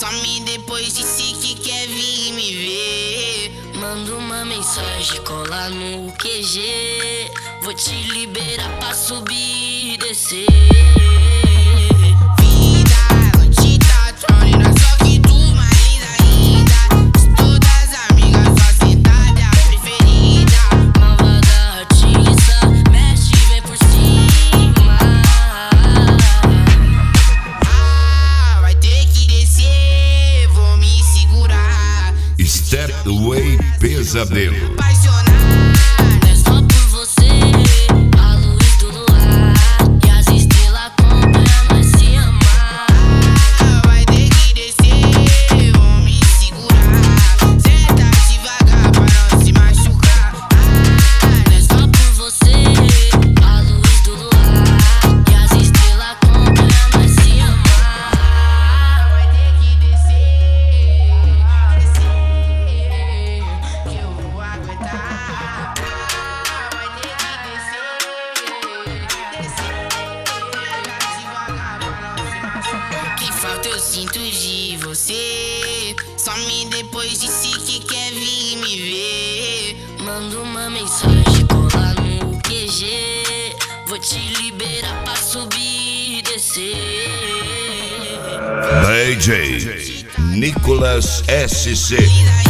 Some depois disse que quer vir me ver. Manda uma mensagem, cola no QG. Vou te liberar pra subir e descer. Stepway Pesadelo. Apaixonar, não é só por você. A luz do luar e as estrelas acompanham nós se amar. Vai ter que descer, vou me segurar. Senta devagar pra não se machucar. Não é só por você. A luz do luar e as estrelas acompanham nós se amar. Vai ter que descer. Que falta eu sinto de você. Some depois disse que quer vir me ver. Manda uma mensagem, cola no QG. Vou te liberar pra subir e descer. DJ Nicolas SC.